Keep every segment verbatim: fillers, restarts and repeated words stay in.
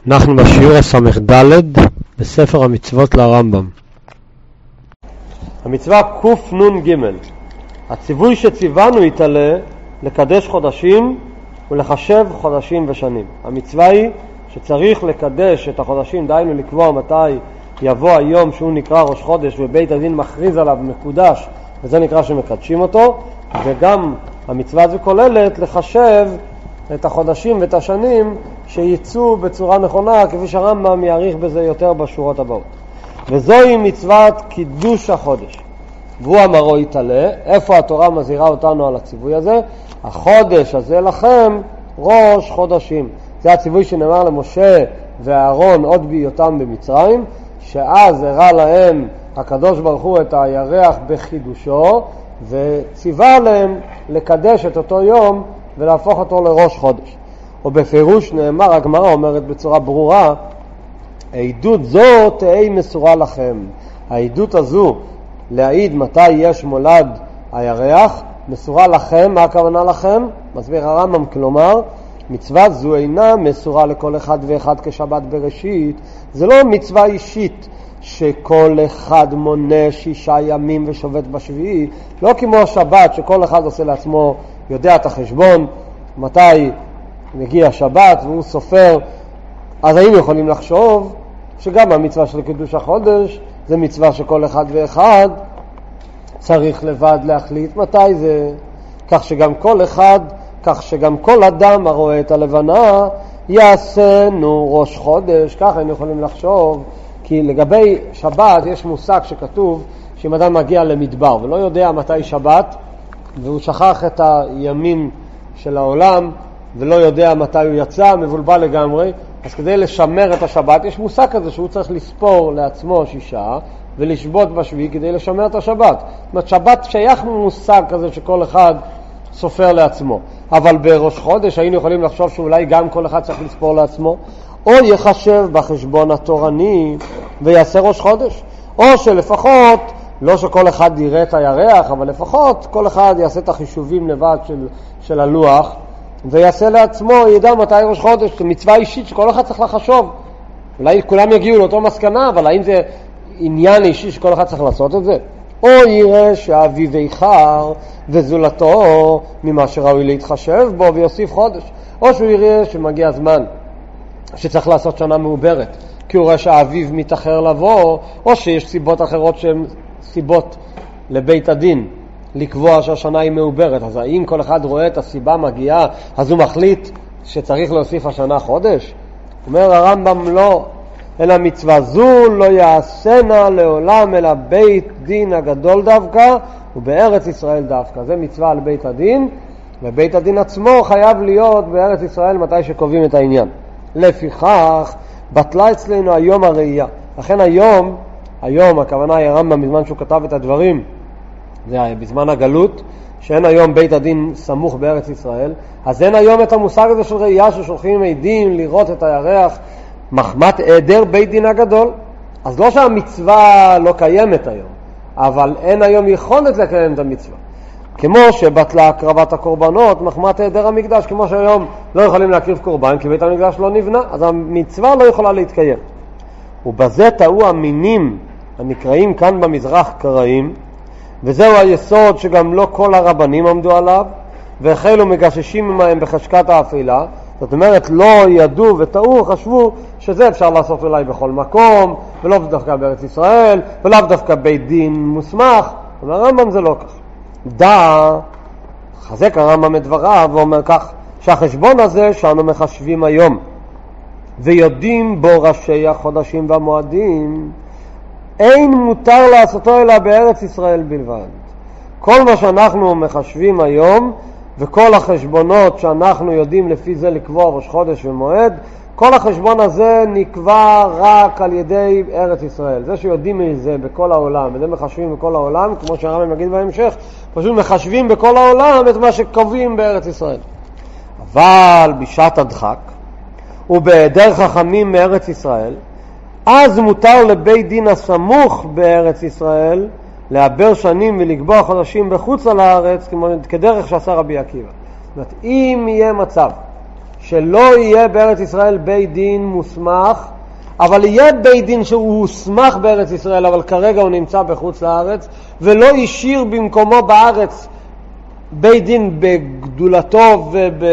אנחנו בשיעור הסמך ד' בספר המצוות לרמב"ם. המצווה קוף נון ג' הציווי שציוונו יתעלה לקדש חודשים ולחשב חודשים ושנים. המצווה היא שצריך לקדש את החודשים, דיינו לקבוע מתי יבוא היום שהוא נקרא ראש חודש ובית הדין מכריז עליו מקודש, וזה נקרא שמקדשים אותו. וגם המצווה הזו כוללת לחשב את החודשים ואת השנים שיצאו בצורה נכונה, כפי שהרמב"ם יעריך בזה יותר בשורות הבאות. וזוהי מצוות קידוש החודש, והוא אמרו יתעלה. איפה התורה מזהירה אותנו על הציווי הזה? החודש הזה לכם ראש חודשים. זה הציווי שנאמר למשה ואהרון עוד בהיותם במצרים, שאז הראה להם הקדוש ברוך הוא את הירח בחידושו, וציווה להם לקדש את אותו יום ולהפוך אותו לראש חודש. ובפירוש נאמר, הגמרא אומרת בצורה ברורה, העדות זו תהי מסורה לכם. העדות הזו להעיד מתי יש מולד הירח מסורה לכם. מה הכוונה לכם? מסביר הרמב"ם, כלומר מצווה זו אינה מסורה לכל אחד ואחד כשבת בראשית. זה לא מצווה אישית שכל אחד מונה שישה ימים ושובת בשביעי, לא כמו השבת שכל אחד עושה לעצמו, יודע את החשבון מתי מגיע השבת והוא סופר. אז היינו יכולים לחשוב שגם המצווה של קידוש החודש זה מצווה שכל אחד ואחד צריך לבד להחליט מתי זה, כך שגם כל אחד, כך שגם כל אדם הרואה את הלבנה יעשנו ראש חודש. כך היינו יכולים לחשוב, כי לגבי שבת יש מושג שכתוב שאם אדם מגיע למדבר ולא יודע מתי שבת והוא שכח את הימים של העולם ולא יודע מתי הוא יצא, מבולבל לגמרי, אז כדי לשמר את השבת יש מושג כזה שהוא צריך לספור לעצמו שישה ולשבות בשביעי כדי לשמר את השבת. זאת אומרת, שבת שייך מושג כזה שכל אחד סופר לעצמו. אבל בראש חודש היינו יכולים לחשוב שאולי גם כל אחד צריך לספור לעצמו, או יחשב בחשבון התורני ויעשה ראש חודש, או שלפחות לא שכל אחד יראה את הירח, אבל לפחות כל אחד יעשה את החישובים לבד של, של הלוח ויעשה לעצמו, ידע מתי ראש חודש. זה מצווה אישית שכל אחד צריך לחשוב. אולי כולם יגיעו לאותו מסקנה, אבל האם זה עניין אישי שכל אחד צריך לעשות את זה? או יראה שהאביב איחר וזולתו ממה שראוי להתחשב בו ויוסיף חודש, או שהוא יראה שמגיע הזמן שצריך לעשות שנה מעוברת כי הוא רואה שהאביב מתאחר לבוא, או שיש סיבות אחרות שהן סיבות לבית הדין לקבוע שהשנה היא מעוברת. אז האם כל אחד רואה את הסיבה מגיעה אז הוא מחליט שצריך להוסיף השנה חודש? אומר הרמב"ם לא, אלא מצווה זו לא יעשנה לעולם אלא בית דין הגדול דווקא ובארץ ישראל דווקא. זה מצווה על בית הדין, ובית הדין עצמו חייב להיות בארץ ישראל מתי שקובעים את העניין. לפיכך בטלה אצלנו היום הראייה. לכן היום, היום הכוונה היא הרמב"ם בזמן שהוא כתב את הדברים, זה היה בזמן הגלות, שאין היום בית הדין סמוך בארץ ישראל, אז אין היום את המושג הזה של ראייה ששולחים עדים לראות את הירח מחמת היעדר בית דין הגדול. אז לא שהמצווה לא קיימת היום, אבל אין היום יכולת לקיים את המצווה. כמו שבטלה הקרבת הקורבנות מחמת היעדר המקדש, כמו שהיום לא יכולים להקריב קורבן כי בית המקדש לא נבנה, אז המצווה לא יכולה להתקיים. ובזה טעו המינים הנקראים כאן במזרח קראים, וזהו היסוד שגם לא כל הרבנים עמדו עליו והחלו מגששים מהם בחשקת האפלה. זאת אומרת, לא ידעו וטעו, חשבו שזה אפשר לעשות אולי בכל מקום ולא דווקא בארץ ישראל ולא דווקא בית דין מוסמך. אבל הרמב"ם זה לא כך. דע, חזק הרמב"ם את דבריו ואומר כך, שהחשבון הזה שאנו מחשבים היום ויודעים בו ראשי החודשים והמועדים, אין מותר לעשותו אלא בארץ ישראל בלבד. כל מה שאנחנו מחשבים היום וכל החשבונות שאנחנו יודעים לפי זה לקבוע ראש חודש ומועד, כל החשבון הזה נקבע רק על ידי ארץ ישראל. זה שיודעים מזה בכל העולם, וזה מחשבים בכל העולם, כמו שהרמב"ם יגיד בהמשך, פשוט מחשבים בכל העולם את מה שקובעים בארץ ישראל. אבל בשעת הדחק ובהיעדר חכמים מארץ ישראל, אז מותר לבית דין הסמוך בארץ ישראל לעבר שנים ולקבוע חודשים בחוץ על הארץ, כדרך שעשה רבי עקיבא. זאת אומרת, אם יהיה מצב שלא יהיה בארץ ישראל בית דין מוסמך, אבל יהיה בית דין שהוא הוסמך בארץ ישראל, אבל כרגע הוא נמצא בחוץ לארץ, ולא ישיר במקומו בארץ בית דין בגדולתו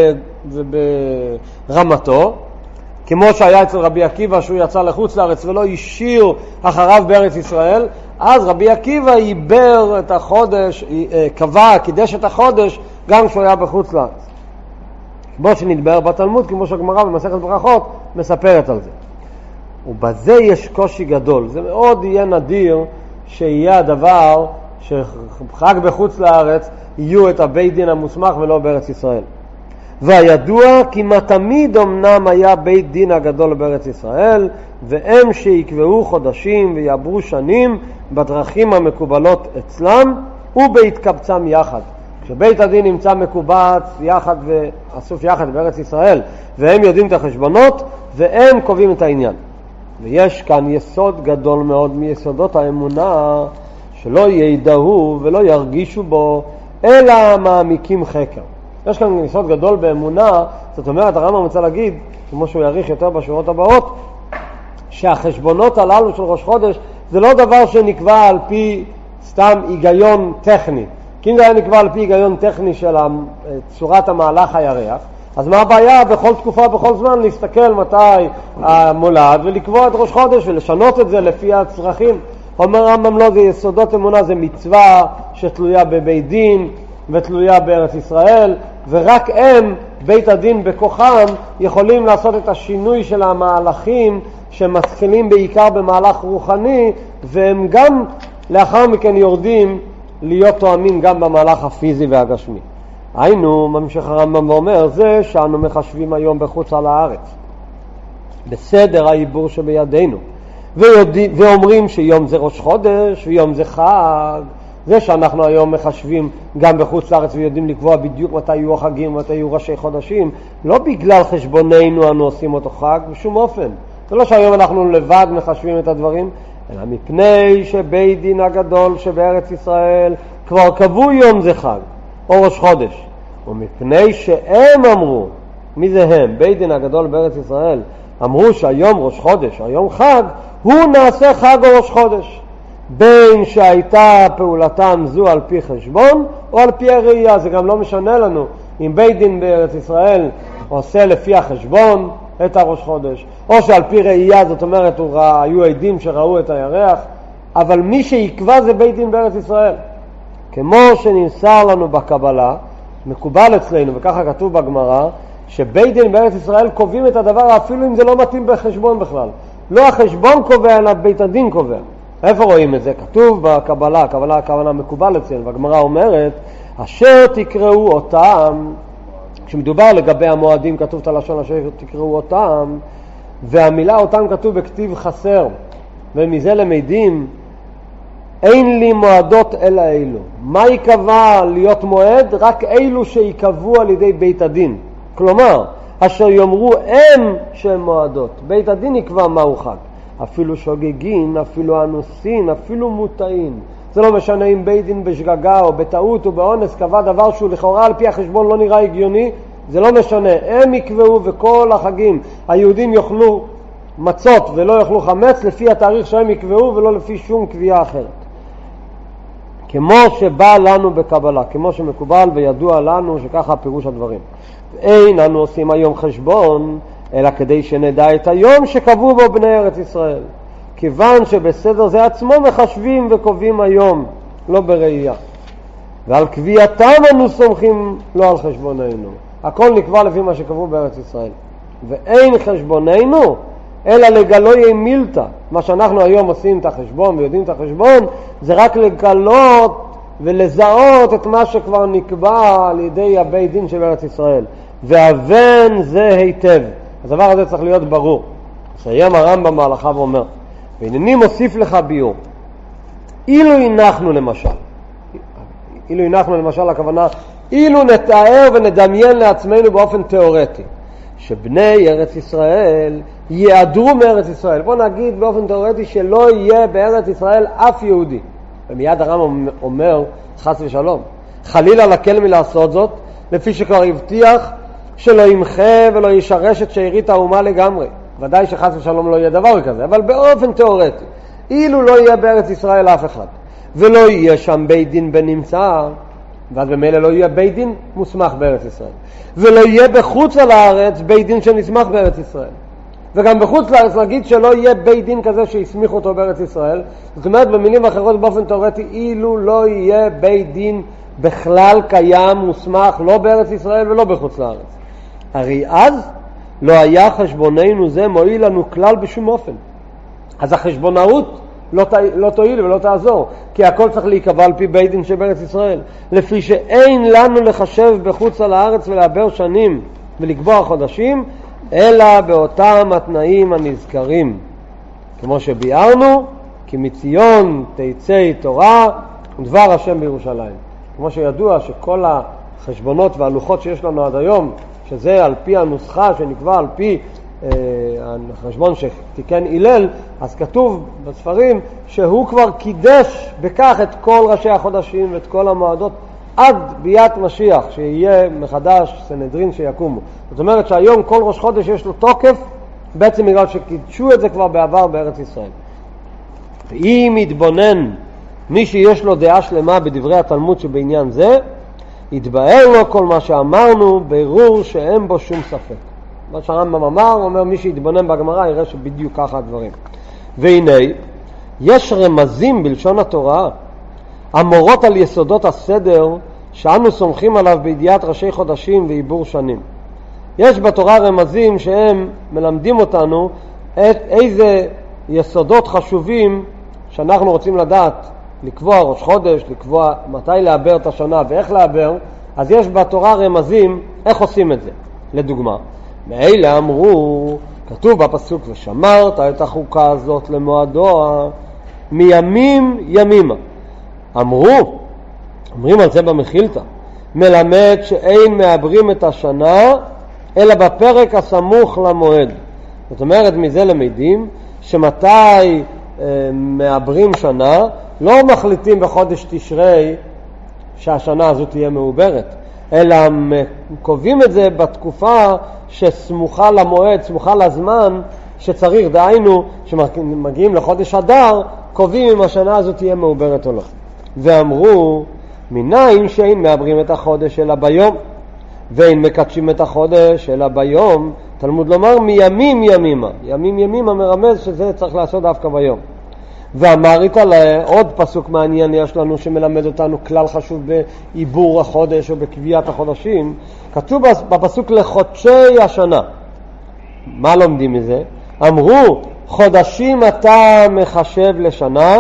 וברמתו, כמו שהיה אצל רבי עקיבא שהוא יצא לחוץ לארץ ולא ישיר אחריו בארץ ישראל. אז רבי עקיבא ייבר את החודש, קבע, קידש את החודש גם כשהוא היה בחוץ לארץ, כמו שנדבר בתלמוד, כמו שהגמרא במסכת ברכות מספרת על זה. ובזה יש קושי גדול. זה מאוד יהיה נדיר שיהיה הדבר שחג בחוץ לארץ יהיו את הבית דין המוסמך ולא בארץ ישראל. והידוע כי מה תמיד אמנם היה בית דין הגדול בארץ ישראל, והם שיקבעו חודשים ויעברו שנים בדרכים המקובלות אצלם ובהתקבצם יחד. כשבית הדין נמצא מקובץ יחד ואסוף יחד בארץ ישראל, והם יודעים את החשבונות והם קובעים את העניין. ויש כאן יסוד גדול מאוד מיסודות האמונה, שלא ידעו ולא ירגישו בו אלא מעמיקים חקר. יש כאן יסוד גדול באמונה. זאת אומרת, הרמב"ם רוצה להגיד, כמו שהוא יאריך יותר בשורות הבאות, שהחשבונות הללו של ראש חודש זה לא דבר שנקבע על פי סתם היגיון טכני. כי אם זה היה נקבע על פי היגיון טכני של צורת המהלך הירח, אז מה הבעיה בכל תקופה, בכל זמן, להסתכל מתי המולד ולקבוע את ראש חודש ולשנות את זה לפי הצרכים? אומר הרמב"ם לא, זה יסודות אמונה, זה מצווה שתלויה בבית דין ותלויה בארץ ישראל, ורק הם, בית הדין בכוחם, יכולים לעשות את השינוי של המהלכים שמתחילים בעיקר במהלך רוחני, והם גם לאחר מכן יורדים להיות תואמים גם במהלך הפיזי והגשמי. היינו, ממשיך הרמב"ם ואומר, זה שאנו מחשבים היום בחוץ על הארץ בסדר העיבור שבידינו, ויודע, ואומרים שיום זה ראש חודש ויום זה חג. זה שאנחנו היום מחשבים גם בחוץ לארץ ויודעים לקבוע בדיוק מתי יהיו החגים ומתי יהיו ראשי חודשים, לא בגלל חשבוננו אנו עושים אותו חג בשום אופן. זה לא שהיום אנחנו לבד מחשבים את הדברים, אלא מפני שבית דין הגדול שבארץ ישראל כבר קבעו יום זה חג או ראש חודש, ומפני שהם אמרו, מי זה הם? בית דין הגדול בארץ ישראל אמרו שהיום ראש חודש, היום חג, הוא נעשה חג או ראש חודש, בין שהייתה פעולתם זו על פי חשבון או על פי הראייה. זה גם לא משנה לנו אם בית דין בארץ ישראל עושה לפי החשבון את הראש חודש, או שעל פי ראייה, זאת אומרת ראה, היו עדים שראו את הירח, אבל מי שיקבע זה בית דין בארץ ישראל. כמו שנמסר לנו בקבלה, מקובל אצלנו, וככה כתוב בגמרא, שבית דין בארץ ישראל קובעים את הדבר אפילו אם זה לא מתאים בחשבון בכלל. לא החשבון קובע, אלא בית הדין קובע. איפה רואים את זה? כתוב בקבלה, הקבלה הכוונה מקובל אצלנו, והגמרא אומרת, אשר תקראו אותם, כשמדובר לגבי המועדים כתוב את הלשון אשר תקראו אותם, והמילה אותם כתוב בכתיב חסר, ומזה למדים, אין לי מועדות אלא אילו. מה יקבע להיות מועד? רק אילו שיקבעו על ידי בית הדין. כלומר, אשר יאמרו הם שהם מועדות. בית הדין יקבע מהו חג. אפילו שוגגין, אפילו אנוסין, אפילו מוטעין. זה לא משנה אם בית דין בשגגה או בטעות או באונס קבע דבר שהוא לכאורה על פי החשבון לא נראה הגיוני, זה לא משנה. הם יקבעו וכל החגים היהודים יאכלו מצות ולא יאכלו חמץ לפי התאריך שהם יקבעו ולא לפי שום קביעה אחרת. כמו שבא לנו בקבלה, כמו שמקובל וידוע לנו שככה פירוש הדברים. אין אנו עושים היום חשבון, אלא כדי שנדע את היום שקבעו בו בני ארץ ישראל. כיוון שבסדר זה עצמו מחשבים וקובעים היום, לא בראייה. ועל קביעתם אנו סומכים לא על חשבוננו. הכל נקבע לפי מה שקבעו בארץ ישראל. ואין חשבוננו, אלא לגלוי מילתא. מה שאנחנו היום עושים את החשבון ויודעים את החשבון, זה רק לגלות ולזהות את מה שכבר נקבע על ידי הבית דין של ארץ ישראל. והבן זה היטב. הדבר הזה צריך להיות ברור. סיים הרמב"ם בהלכה ואומר, והנני מוסיף לך ביור. אילו הנחנו למשל, אילו הנחנו למשל, הכוונה, אילו נתאר ונדמיין לעצמנו באופן תיאורטי, שבני ארץ ישראל יעדרו מארץ ישראל. בוא נגיד באופן תיאורטי שלא יהיה בארץ ישראל אף יהודי. ומיד הרמב"ם אומר, חס ושלום, חלילה לקל מלעשות זאת, לפי שכבר הבטיח שלא ימחה ולא ישרש את שארית האומה לגמרי. ודאי שחס ושלום לא יהיה דבר כזה, אבל באופן תיאורטי, אילו לא יהיה בארץ ישראל אף אחד, ולא יהיה שם בית דין בנמצא, ואז במילא לא יהיה בית דין מוסמך בארץ ישראל, ולא יהיה בחוץ על הארץ בית דין שנשמח בארץ ישראל, וגם בחוץ לארץ נגיד שלא יהיה בית דין כזה שיסמיך אותו בארץ ישראל. זאת אומרת, במילים אחרות, באופן תיאורטי, אילו לא יהיה בית דין בכלל קיים מוסמך לא בארץ ישראל ולא בחוץ לארץ, הרי אז לא היה חשבוננו זה מועיל לנו כלל בשום אופן. אז החשבונאות לא, ת, לא תועיל ולא תעזור, כי הכל צריך להיקבע על פי בית דין שבארץ ישראל, לפי שאין לנו לחשב בחוץ על הארץ ולעבר שנים ולקבוע חודשים, אלא באותם התנאים הנזכרים, כמו שביארנו, כי מציון תצא תורה ודבר השם בירושלים. כמו שידוע שכל החשבונות והלוחות שיש לנו עד היום, שזה על פי הנוסחה שנקבע על פי אה, החשבון שתיקן הלל, אז כתוב בספרים שהוא כבר קידש בכך את כל ראשי החודשים ואת כל המועדות עד ביאת משיח, שיהיה מחדש סנהדרין שיקומו. זאת אומרת שהיום כל ראש חודש יש לו תוקף, בעצם בגלל שקידשו את זה כבר בעבר בארץ ישראל. ואם יתבונן מי שיש לו דעה שלמה בדברי התלמוד שבעניין זה, יתבאר לו כל מה שאמרנו ברור שאין בו שום ספק. מה שהרמב"ם אמר, אומר מי שיתבונן בגמרא יראה שבדיוק ככה הדברים. והנה, יש רמזים בלשון התורה המורות על יסודות הסדר שאנו סומכים עליו בידיעת ראשי חודשים ועיבור שנים. יש בתורה רמזים שהם מלמדים אותנו את איזה יסודות חשובים שאנחנו רוצים לדעת, לקבוע ראש חודש, לקבוע מתי לעבר את השנה ואיך לעבר. אז יש בתורה רמזים איך עושים את זה. לדוגמה, מאלה אמרו, כתוב בפסוק, ושמרת את החוקה הזאת למועדוה מימים ימימה. אמרו, אומרים על זה במחילתא, מלמד שאין מעברים את השנה אלא בפרק הסמוך למועד. זאת אומרת, מזה למדים שמתי אה, מעברים שנה, לא מחליטים בחודש תשרי שהשנה הזאת תהיה מעוברת, אלא קובעים את זה בתקופה שסמוכה למועד, סמוכה לזמן שצריך, דהיינו שמגיעים לחודש אדר, קובעים אם השנה הזאת תהיה מעוברת או לא. ואמרו, מניין שאין מעברים את החודש אלא ביום, ואין מקדשים את החודש אלא ביום, תלמוד לומר מימים ימימה, ימים ימימה מרמז שזה צריך לעשות דווקא ביום. ואמר איתה לעוד פסוק מעניין יש לנו שמלמד אותנו כלל חשוב בעיבור החודש או בקביעת החודשים. כתוב בפסוק לחודשי השנה. מה לומדים מזה? אמרו, חודשים אתה מחשב לשנה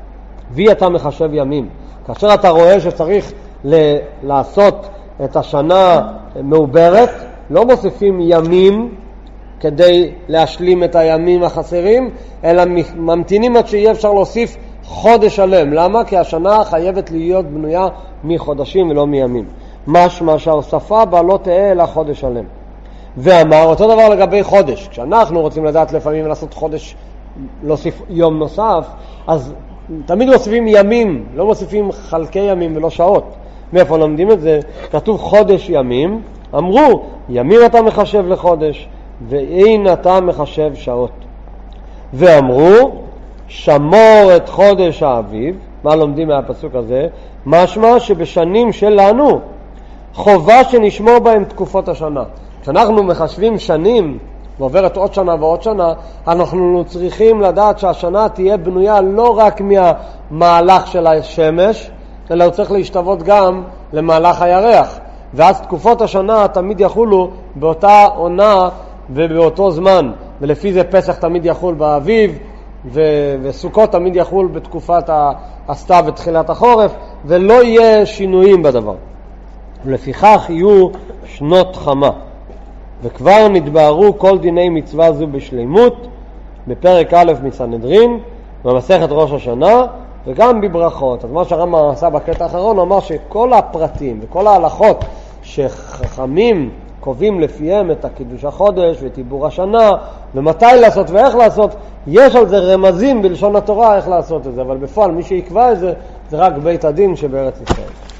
וי אתה מחשב ימים. כאשר אתה רואה שצריך ל- לעשות את השנה מעוברת, לא מוסיפים ימים כדי להשלים את הימים החסרים, אלא ממתינים עד שיהיה אפשר להוסיף חודש שלם. למה? כי השנה חייבת להיות בנויה מחודשים ולא מימים. משמע שההוספה בה לא תהיה אלא חודש שלם. ואמר אותו דבר לגבי חודש. כשאנחנו רוצים לדעת לפעמים לעשות חודש, להוסיף יום נוסף, אז תמיד מוסיפים ימים, לא מוסיפים חלקי ימים ולא שעות. מאיפה לומדים את זה? כתוב חודש ימים, אמרו ימים אתה מחשב לחודש ואין אתה מחשב שעות. ואמרו שמור את חודש האביב. מה לומדים מהפסוק הזה? משמע שבשנים שלנו חובה שנשמור בהם תקופות השנה. כשאנחנו מחשבים שנים ועוברת עוד שנה ועוד שנה, אנחנו צריכים לדעת שהשנה תהיה בנויה לא רק מהמהלך של השמש, אלא הוא צריך להשתוות גם למהלך הירח. ואז תקופות השנה תמיד יחולו באותה עונה ובאותו זמן, ולפי זה פסח תמיד יחול באביב, ו- וסוכות תמיד יחול בתקופת הסתיו ותחילת החורף, ולא יהיה שינויים בדבר. ולפיכך יהיו שנות חמה. וכבר נתבהרו כל דיני מצווה זו בשלימות בפרק א' מסנהדרין במסכת ראש השנה וגם בברכות. אז מה שהרמב"ם עשה בקטע האחרון, הוא אמר שכל הפרטים וכל ההלכות שחכמים קובעים לפיהם את קידוש החודש ואת עיבור השנה ומתי לעשות ואיך לעשות, יש על זה רמזים בלשון התורה איך לעשות את זה, אבל בפועל מי שיקבע את זה זה רק בית הדין שבארץ ישראל.